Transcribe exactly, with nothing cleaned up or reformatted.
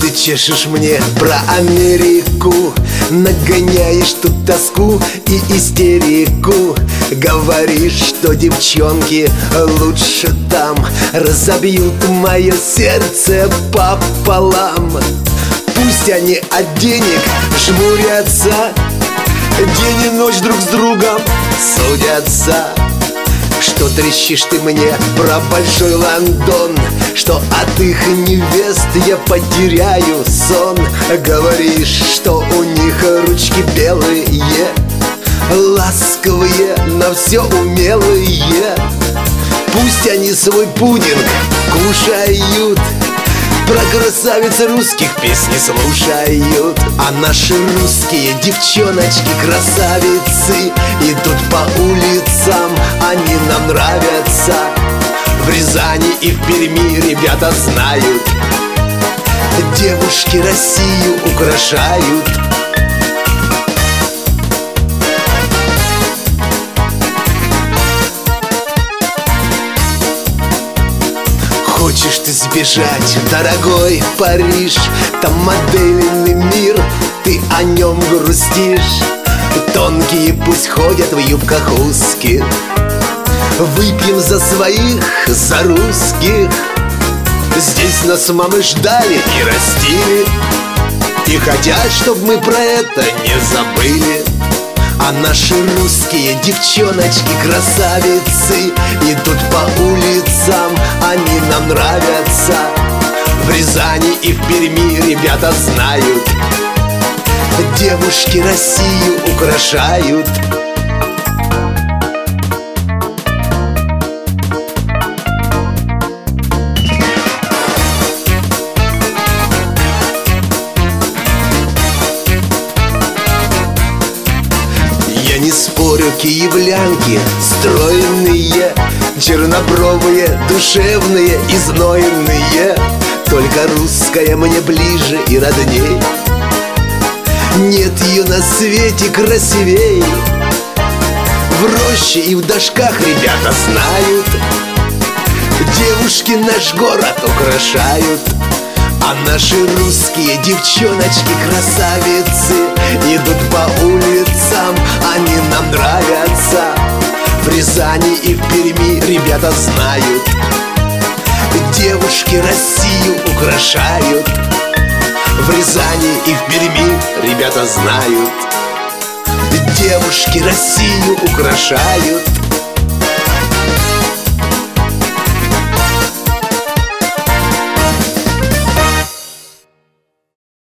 Ты чешешь мне про Америку, нагоняешь тут тоску и истерику. Говоришь, что девчонки лучше там, разобьют мое сердце пополам. Пусть они от денег жмурятся, день и ночь друг с другом судятся. Что трещишь ты мне про большой Лондон, что от их невест я потеряю сон. Говоришь, что у них ручки белые, ласковые, но все умелые. Пусть они свой пудинг кушают, про красавиц русских песни слушают. А наши русские девчоночки красавицы идут по улицам, они нам нравятся. В Рязани и в Перми ребята знают, девушки Россию украшают. Хочешь ты сбежать в дорогой Париж, там модельный мир, ты о нем грустишь. Тонкие пусть ходят в юбках узких, выпьем за своих, за русских. Здесь нас мамы ждали и растили, и хотят, чтоб мы про это не забыли. А наши русские девчоночки красавицы идут по улицам, они нам нравятся. В Рязани и в Перми ребята знают, девушки Россию украшают. Я не спорю, киевлянки стройные, чернобровые, душевные и знойные. Только русская мне ближе и родней, нет ее на свете красивей. В роще и в дашках ребята знают, девушки наш город украшают. А наши русские девчоночки красавицы идут по улицам, они нам нравятся. В Рязани и в Перми ребята знают, девушки Россию украшают. В Рязани и в Перми ребята знают, девушки Россию украшают.